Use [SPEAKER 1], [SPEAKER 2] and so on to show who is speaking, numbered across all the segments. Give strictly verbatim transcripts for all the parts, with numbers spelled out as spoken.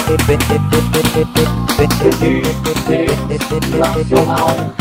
[SPEAKER 1] Nacional.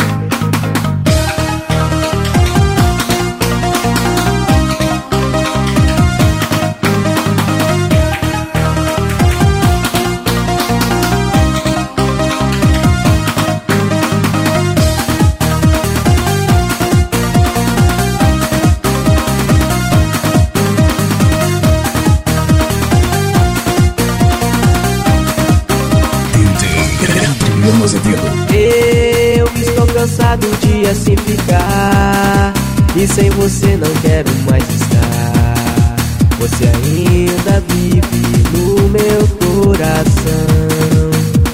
[SPEAKER 2] Eu estou cansado de assim ficar, e sem você não quero mais estar. Você ainda vive no meu coração.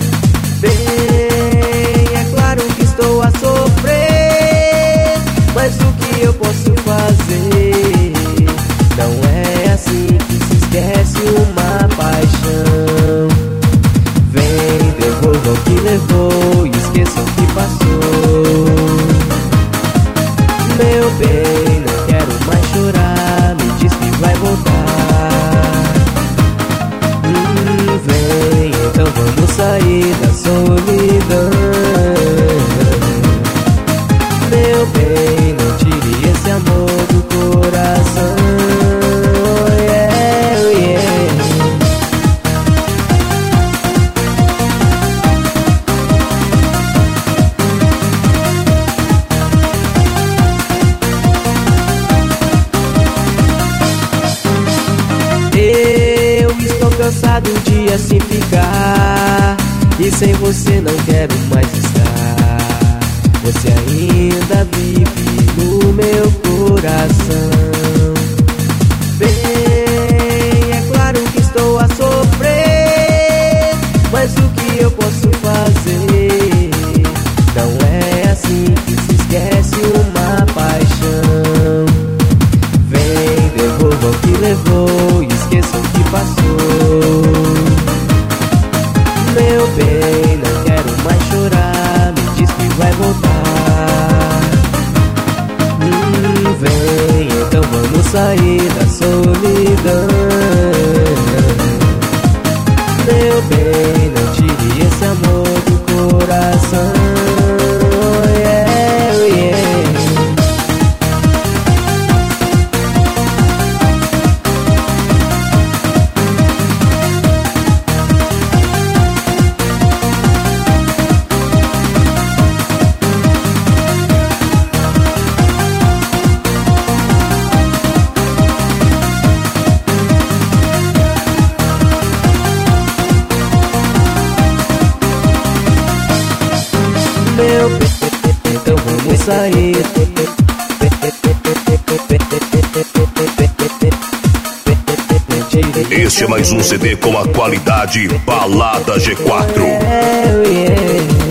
[SPEAKER 2] Bem, é claro que estou a sofrer, mas o que eu posso fazer? Não é assim que se esquece uma paixão. Vem, devolva o que levou e esqueça o que passou. Meu bem, não quero mais chorar, me diz que vai voltar. hum, Vem, então vamos sair da solidão. Meu bem, não tire esse amor do coração. Yeah, yeah. Eu estou cansado de assim ficar, e sem você não quero mais estar. Você ainda vive no meu coração. Bem, é claro que estou a sofrer, mas o que eu posso fazer? Não é assim que se esquece uma paixão. Vem, devolva o que levou e esqueça o que passou. Meu bem, não quero mais chorar, me diz que vai voltar. hum, Vem, então vamos sair da solidão. Meu bem, não tire esse amor do coração. Yeah, yeah. Meu bem, então vamos sair.
[SPEAKER 3] Este é mais um C D com a qualidade Balada G quatro.
[SPEAKER 2] Yeah, yeah.